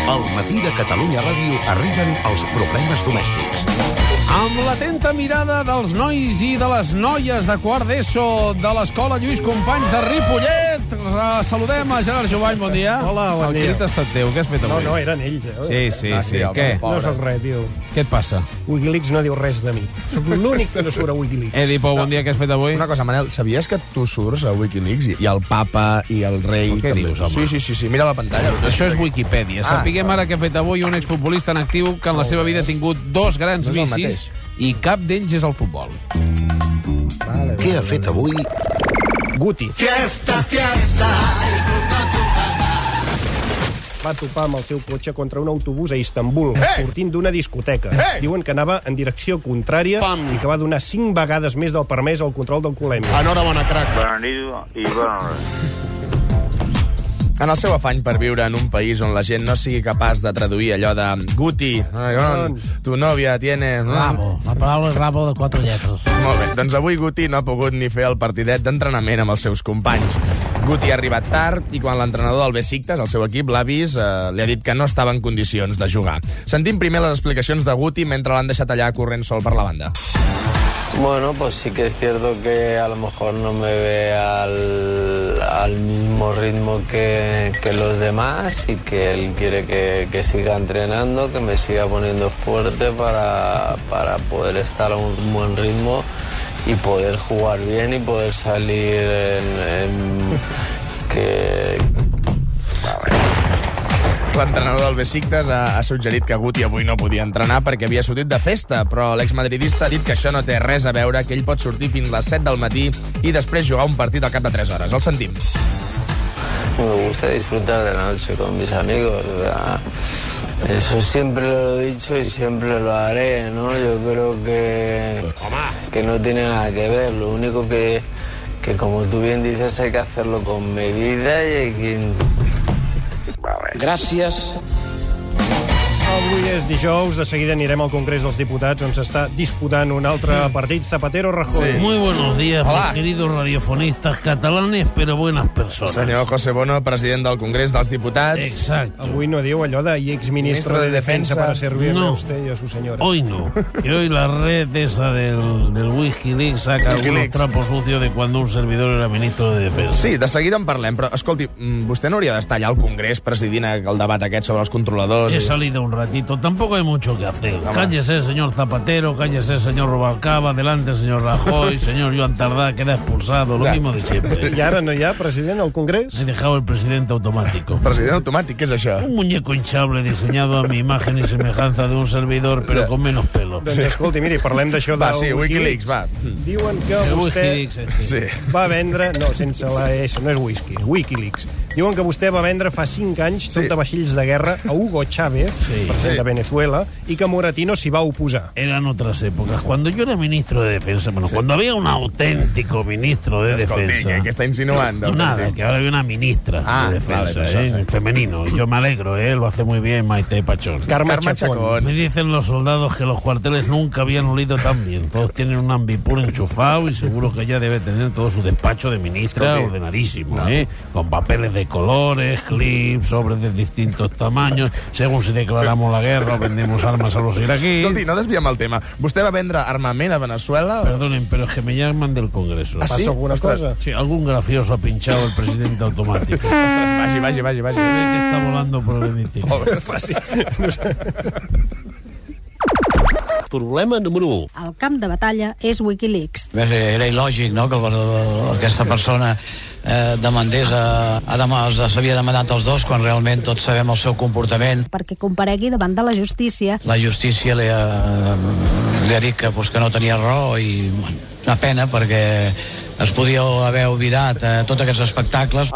Al matí de Catalunya Ràdio arriben els problemes domèstics. Amb l'atenta mirada dels nois i de les noies de quart d'ESO de l'Escola Lluís Companys de Ripollet, saludem a Gerard Jovany, bon dia. Hola, bon dia. El crit ha estat teu, què has fet avui? No, eren ells, Sí. Què? No soc res, tio. Què et passa? Wikileaks no diu res de mi. Soc l'únic que no surt a Wikileaks. Edipo, bon dia, què has fet avui? Una cosa, Manel, sabies que tu surts a Wikileaks i el papa i el rei... Què també? dius, home? Sí, mira la pantalla. Això és Wikipedia. Sapiguem ara què ha fet avui un exfutbolista en actiu que en la seva vida ha tingut dos grans No és el vicis mateix. i cap d'ells és el futbol. Què ha fet avui? Guti. Va topar amb el seu cotxe contra un autobús a Istanbul, sortint d'una discoteca. Diuen que anava en direcció contrària i que va donar 5 vegades més del permès al control d'alcoholèmia. Enhorabona, crac. Bona nit i bona hora. En el seu afany per viure en un país on la gent no sigui capaç de traduir allò de Guti, tu novia tiene... Rabo. La paraula és rabo de 4 lletres. Molt bé, doncs avui Guti no ha pogut ni fer el partidet d'entrenament amb els seus companys. Guti ha arribat tard i quan l'entrenador del Besiktas, el seu equip, l'ha vist, li ha dit que no estava en condicions de jugar. Sentim primer les explicacions de Guti mentre l'han deixat allà corrent sol per la banda. Bueno, pues sí que es cierto que a lo mejor no me ve al mismo ritmo que los demás y que él quiere que siga entrenando, que me siga poniendo fuerte para poder estar a un buen ritmo y poder jugar bien y poder salir L'entrenador del Besiktas ha suggerit que Guti avui no podia entrenar perquè havia sortit de festa, però l'exmadridista ha dit que això no té res a veure, que ell pot sortir fins les 7 del matí i després jugar un partit al cap de 3 hores. El sentim. Me gusta disfrutar de la noche con mis amigos, o sea, eso siempre lo he dicho y siempre lo haré, ¿no? Yo creo que no tiene nada que ver, lo único que como tú bien dices hay que hacerlo con medida y hay que... Gràcies. Avui és dijous, de seguida anirem al Congrés dels Diputats, on s'està disputant un altre partit, Zapatero-Rajoy. Muy buenos días, Hola. mis queridos radiofonistas catalanes, pero buenas personas. Senyor José Bono, president del Congrés dels Diputats. Exacto. Avui no diu allò de y exministro de Defensa para servirle a usted y a su señora. Hoy no. Que hoy la red esa del Wikileaks saca algunos Wikileaks. trapos sucios de cuando un servidor era ministro de Defensa. Sí, de seguida en parlem, però, escolti, vostè no hauria d'estar allà al Congrés presidint el debat aquest sobre els controladors? He salido un ratito, tampoco hay mucho que hacer. Cállese, señor Zapatero, cállese, señor Rubalcaba, adelante, señor Rajoy, señor Joan Tardá, queda expulsado, lo mismo de siempre. I ara no hi ha president al Congrés? He dejado el presidente automático. President automàtic, què és això? Un muñeco hinchable diseñado a mi imagen y semejanza de un servidor, pero con menos pelo. Doncs escolti, miri, parlem d'això Va, del sí, Wikileaks, va. Diuen que El vostè Wikileaks, Sí. va vendre... No, sense la S, no és whisky, Wikileaks. Diuen que vostè va vendre fa 5 anys tot de vaixells de guerra a Hugo Chávez, president de Venezuela, i que Moratino s'hi va oposar. Eran otras épocas. Cuando yo era ministro de Defensa, bueno, cuando había un auténtico ministro de Escolti, Defensa... què està insinuant? No, nada, que ahora hay una ministra de Defensa, vale, femenino. Y yo me alegro, lo hace muy bien Maite Pachón. Carme Carme Chacón. Chacón. Me dicen los soldados que los cuarteles nunca habían olido tan bien. Todos tienen un ambipur enchufado y seguro que ella debe tener todo su despacho de ministra ordenadísimo, con papeles de colores, clips, sobres de distintos tamaños, según si declaramos la guerra o vendemos armas a los iraquíes. Escolti, no desviem el tema. Vostè va vendre armament a Venezuela? Perdonen, pero es que me llaman del Congreso. ¿Ah, sí? Passa alguna cosa? Sí, algún gracioso ha pinchado el presidente automático. Ostres, vagi. Se ve que está volando por el hemiciclo. Molt bé, faci. Problema número 1. El camp de batalla és Wikileaks. Era il·lògic, no?, que aquesta persona demandés s'havia demandat els dos quan realment tots sabem el seu comportament. Perquè comparegui davant de la justícia. La justícia li ha dit que no tenia raó i una pena perquè es podia haver oblidat tots aquests espectacles.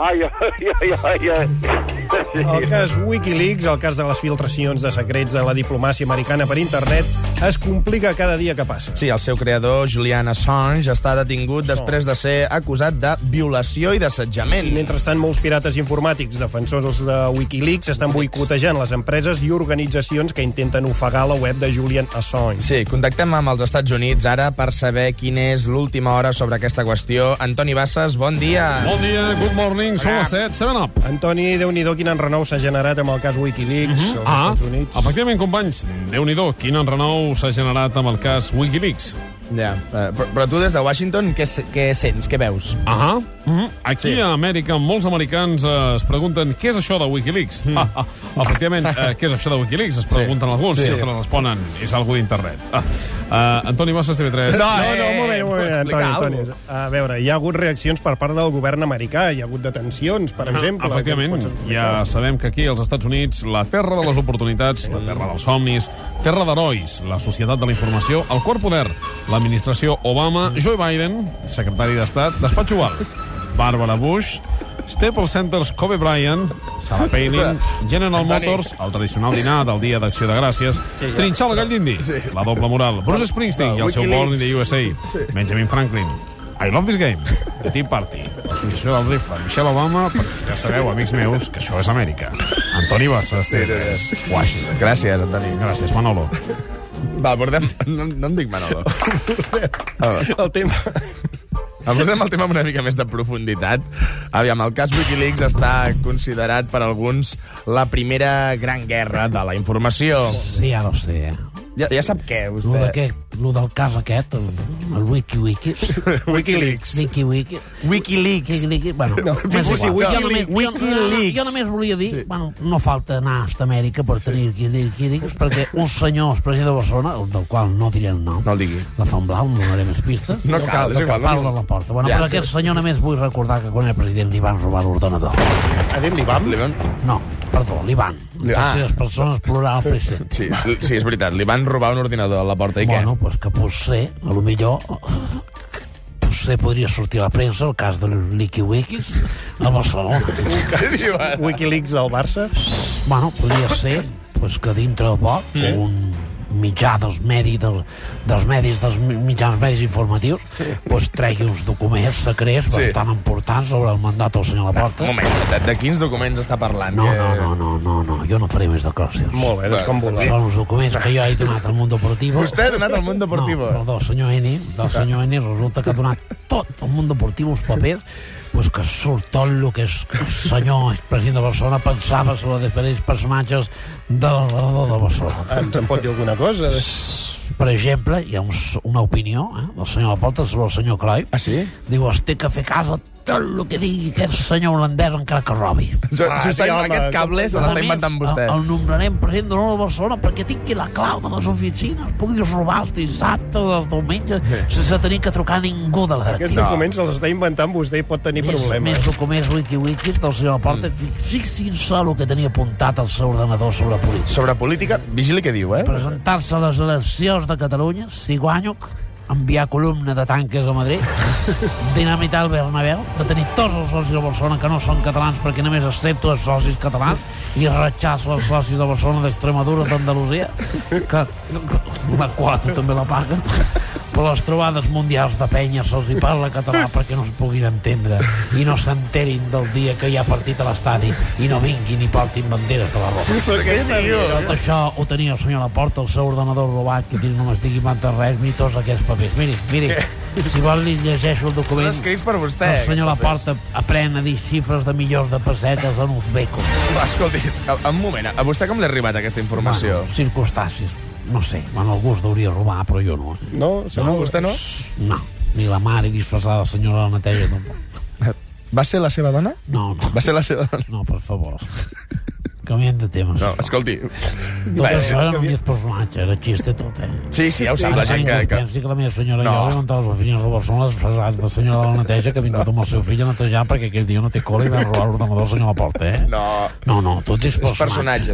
El cas Wikileaks, el cas de les filtracions de secrets de la diplomàcia americana per internet, es complica cada dia que passa. Sí, el seu creador, Julian Assange, està detingut després de ser acusat de violació i d'assetjament. I mentrestant, molts pirates informàtics defensors de Wikileaks estan boicotejant les empreses i organitzacions que intenten ofegar la web de Julian Assange. Sí, contactem amb els Estats Units ara per saber quina és l'última hora sobre aquesta qüestió qüestió. Antoni Bassas, bon dia. Bon dia, good morning, són les 7, 7-up. Antoni, Déu-n'hi-do, quin enrenou s'ha generat amb el cas Wikileaks als Estats Units. Efectivament, companys, Déu-n'hi-do, quin enrenou s'ha generat amb el cas Wikileaks. Ja, però tu des de Washington què sents, què veus? Aquí a Amèrica, molts americans es pregunten què és això de Wikileaks. Efectivament, què és això de Wikileaks? Es pregunten alguns i altres responen és algú d'internet. Antoni Bassas, TV3. No, un moment, Antoni. A veure, hi ha hagut reaccions per part del govern americà, hi ha hagut detencions, per exemple. Efectivament, ja sabem que aquí als Estats Units la terra de les oportunitats, la terra dels somnis, terra d'herois, la societat de la informació, el quart poder, l'administració Obama, Joe Biden, secretari d'Estat, despatx Oval, Barbara Bush, Staples Centers Kobe Bryant, Sarah Palin, General Motors, el tradicional dinar del Dia d'Acció de Gràcies, trinxar el gall d'indi, la doble moral, Bruce Springsteen i el seu Born in the USA, Benjamin Franklin, I Love This Game, The Tea Party, l'associació del rifle, Michelle Obama, perquè ja sabeu, amics meus, que això és Amèrica. Antoni Bassas, TV3, Washington. Gràcies, Antoni. Gràcies, Manolo. Va, abordem... No em dic Manolo. El tema... Abordem el tema amb una mica més de profunditat. Aviam, el cas Wikileaks està considerat per alguns la primera gran guerra de la informació. Sí, ja lo sé. Ja sap què, vostè? Lo del cas aquest, el Wikileaks. Bueno, Wikileaks. Jo només volia dir, bueno, no falta anar a Amèrica per tenir Wikileaks, perquè un senyor, el president de Barcelona, del qual no diré el nom, no el digui. la Font Blau, no donaré més pistes, no cal, és igual. Parla de la porta. Bueno, per aquest senyor només vull recordar que quan era president li van robar l'ordenador. Ha dit l'Ivan? No, perdó, l'Ivan. Terceres persones plural present. Sí, és veritat, li van robar un ordinador a la porta i què? Bueno, pues que potser, a lo millor, potser podria sortir a la premsa el cas del Wikileaks a Barcelona. Wikileaks al Barça? Bueno, podria ser pues, que dintre de poc un mitjà dels mitjans medis informatius pues, tregui uns documents secrets bastant importants sobre el mandat del senyor Laporta. Un moment, de quins documents està parlant? No, jo no faré més declaracions. Molt bé, doncs com vulgui. Són uns documents que jo he donat al Mundo Deportivo. Vostè ha donat al Mundo Deportivo? No, perdó, senyor Eni, resulta que ha donat tot al Mundo Deportivo, uns papers, pues que surt tot el que és el senyor president de Barcelona pensava sobre diferents personatges de l'alrededor de Barcelona. Ens en pot dir alguna cosa? Per exemple, hi ha una opinió del senyor Laporta sobre el senyor Cruyff. Ah, sí? Diu, es té que fer cas a tot el que digui aquest senyor holandès encara que robi. Aquest cable se l'està inventant vostè. El nombrarem president de l'Hora de Barcelona perquè tingui la clau de les oficines, puguis robar els dissabtes, els diumenges, sense tenir que trucar a ningú de la directiva. Aquests documents els està inventant vostè i pot tenir problemes. Més documents Wikileaks del senyor Laporta. Fixin-se el que tenia apuntat al seu ordenador sobre política. Sobre política, vigili què diu, Presentar-se a les eleccions de Catalunya, si guanyo, enviar columna de tanques a Madrid, dinamitar el Bernabéu, de tenir tots els socis de Barcelona que no són catalans perquè només accepto els socis catalans i rechazo els socis de Barcelona d'Extremadura, d'Andalusia, que la quota també la paguen. Per les trobades mundials de penya se'ls hi parla català perquè no es puguin entendre i no s'enterin del dia que hi ha partit a l'estadi i no vinguin i portin banderes de la roja. Per què diu? Tot això ho tenia el senyor Laporta, el seu ordenador robat, que no m'estigui inventant res, ni tots aquests papers. Miri, si vol li llegeixo el document. Escrits per vostè. El senyor Laporta aprèn a dir xifres de milions de pessetes en uzbeco. Escolti, un moment, a vostè com li ha arribat aquesta informació? Circumstàncies. No sé, algú es deuria robar, però jo no. No? Vostè no? No, ni la mare disfressada de senyora de la neteja tampoc. Va ser la seva dona? No. Va ser la seva dona? No, per favor. Canviem de tema. No, escolti. Tot això era només personatge, era xiste tot, Sí, ja ho sap la gent que... Pensi que la meva senyora i jo vam entrar a les oficines de Barcelona disfressats de senyora de la neteja que ha vingut amb el seu fill a netejar perquè aquell dia no té cola i va robar l'ordenador al senyor Laporta, No, tot és personatge.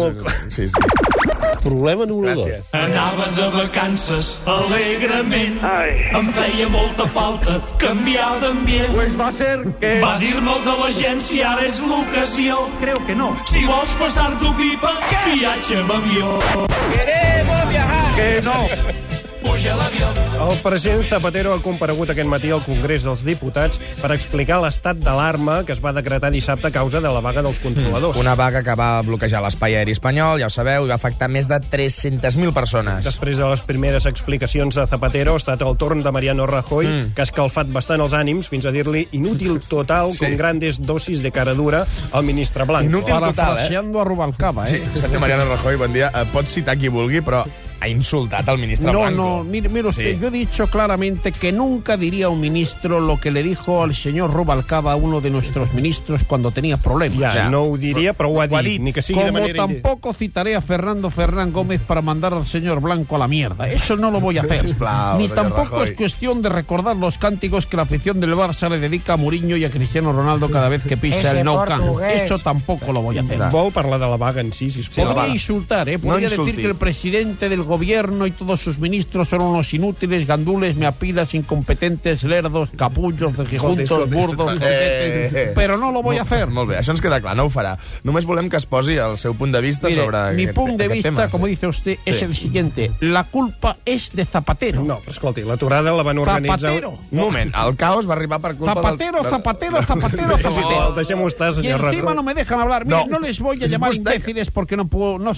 Sí. Problema número 2. Anava de vacances alegrement. Em feia molta falta canviar d'ambient. Pues va ser que... Va dir-me el de l'agència, ara és l'ocasió. Creo que no. Si vols passar-t'ho pipa, viatge amb avió. Queremos viajar. Que no. puja l'avió. El president Zapatero ha comparegut aquest matí al Congrés dels Diputats per explicar l'estat d'alarma que es va decretar dissabte a causa de la vaga dels controladors. Una vaga que va bloquejar l'espai aeri espanyol, ja ho sabeu, i va afectar més de 300.000 persones. Després de les primeres explicacions de Zapatero, ha estat el torn de Mariano Rajoy, que ha escalfat bastant els ànims fins a dir-li inútil total, con grandes dosis de cara dura al ministre Blanco. Inútil total, Parafraseando a Rubalcaba, Sí, senyor Mariano Rajoy, bon dia. Pot citar qui vulgui, però ha insultat al ministre Blanco. No, mire usted, yo he dicho claramente que nunca diría un ministro lo que le dijo al señor Rubalcaba a uno de nuestros ministros cuando tenía problemas. Ja, no ho diria, però ho ha dit. Ni que sigui de Como manera... tampoco citaré a Fernando Fernán Gómez para mandar al señor Blanco a la mierda. Eso no lo voy a hacer. Sisplau, Ni señor tampoco Rajoy. es cuestión de recordar los cánticos que la afición del Barça le dedica a Mourinho y a Cristiano Ronaldo cada vez que pisa el Nou Camp. Eso tampoco lo voy a hacer. Vol parlar de la vaga en si, sisplau. Podría insultar, Podría decir que el presidente del gobierno y todos sus ministros son unos inútiles, gandules, meapilas, incompetentes, lerdos, capullos, cejijuntos, burdos, pero no lo voy a hacer. Molt bé, això ens queda clar, no ho farà. Només volem que es posi el seu punt de vista sobre mi aquest, punto de aquest vista, tema. como dice usted, es el siguiente. La culpa es de Zapatero. No, però escolti, l'aturada la van organitzar... Zapatero. Un moment, el caos va arribar per culpa Zapatero. Deixem-ho estar, Y senyor encima Rajoy. no me dejan hablar. Mire, No. no les voy a llamar Vostè- imbéciles porque no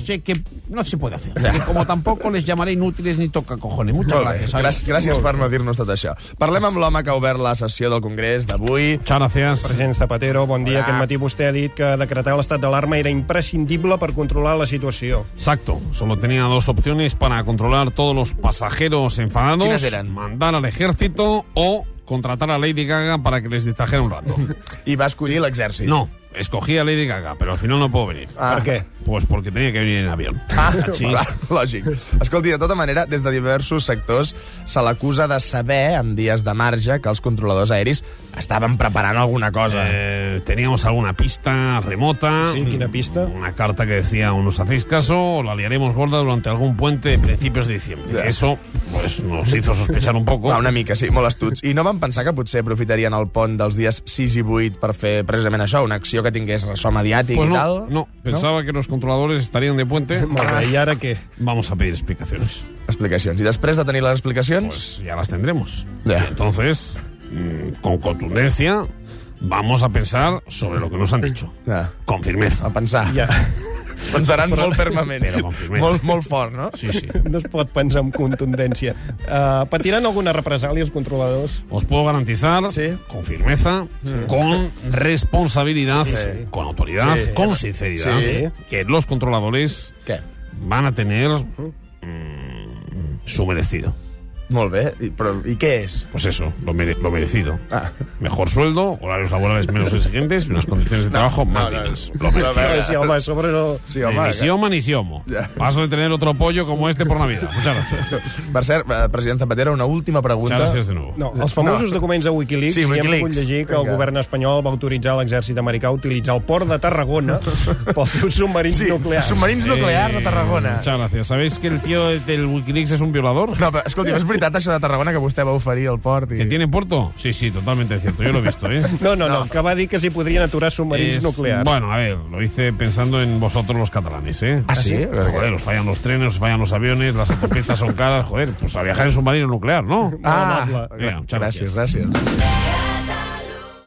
se puede hacer. Y como tampoco les llamaré inútiles ni toca cojones. Muchas Molt bé, gracias. gràcies per no dir-nos tot això. Parlem amb l'home que ha obert la sessió del Congrés d'avui. Muchas gracias. President Zapatero, bon dia. Hola. Aquest matí vostè ha dit que decretar l'estat d'alarma era imprescindible per controlar la situació. Exacto. Solo tenía dos opciones para controlar todos los pasajeros enfadados. ¿Quiénes eran? Mandar al ejército o contratar a Lady Gaga para que les distrajera un rato. I va escollir l'exèrcit. No, escogí a Lady Gaga, pero al final no puedo venir. Per què? Pues porque tenía que venir en avión. Sí. Clar, lògic. Escolti, de tota manera, des de diversos sectors se l'acusa de saber, en dies de marge, que els controladors aeris estaven preparant alguna cosa. Teníamos alguna pista remota. Sí, quina pista? Una carta que decía, o nos hacéis caso o la liaremos gorda durante algún puente de principios de diciembre. Ja. Eso pues nos hizo sospechar un poco. Una mica, sí, molt astuts. I no van pensar que potser aprofitarien el pont dels dies 6 i 8 per fer precisament això, una acció que tingués ressò mediàtic Pues i no, tal? no, pensaba que los controladores estarían de puente. Molt bé, i ara què? Vamos a pedir explicaciones. Explicacions. I després de tenir les explicacions... Pues ya las tendremos. Ya. Y entonces, con contundencia, vamos a pensar sobre lo que nos han dicho. Ja. Con firmeza. A pensar. Ja. Pensaran molt fermament. Però con firmeza. Molt fort, no? Sí, sí. No es pot pensar amb contundència. Patiran alguna represàlia els controladors? Os puedo garantizar, Sí. con firmeza, con responsabilidad, Sí. con autoridad, Sí. con sinceridad, Sí. que los controladores Què? van a tener su merecido. Molt bé. I què és? Pues eso, lo merecido. Ah. Mejor sueldo, horarios laborales menos exigentes y unas condiciones de trabajo más dignas. Lo merecido. Sí, home, sobre no... Sí, home. Ni sioma ni siomo. Ya. Paso de tener otro pollo como este por Navidad. Muchas gracias. Per cert, president Zapatero, una última pregunta. Muchas gracias de nuevo. No, els famosos documents de Wikileaks, Sí, ja hem Wikileaks. pogut llegir que el Vinga. govern espanyol va autoritzar l'exèrcit americà a utilitzar el port de Tarragona pels seus submarins nuclears. submarins nuclears a Tarragona. Muchas gracias. ¿Sabéis que el tío del Wikileaks es un violador? No, però, escolti, és veritat això de Tarragona que vostè va oferir al port? ¿Que tiene puerto? Sí, sí, totalmente cierto. Yo lo he visto, ¿eh? No, que va dir que s'hi podrien aturar submarins nuclears. Bueno, a ver, lo hice pensando en vosotros los catalanes, ¿eh? ¿Ah, sí? Joder, os fallan los trenes, os fallan los aviones, las autopistas son caras, joder, pues a viajar en submarino nuclear, ¿no? amable. Venga, muchas gràcies.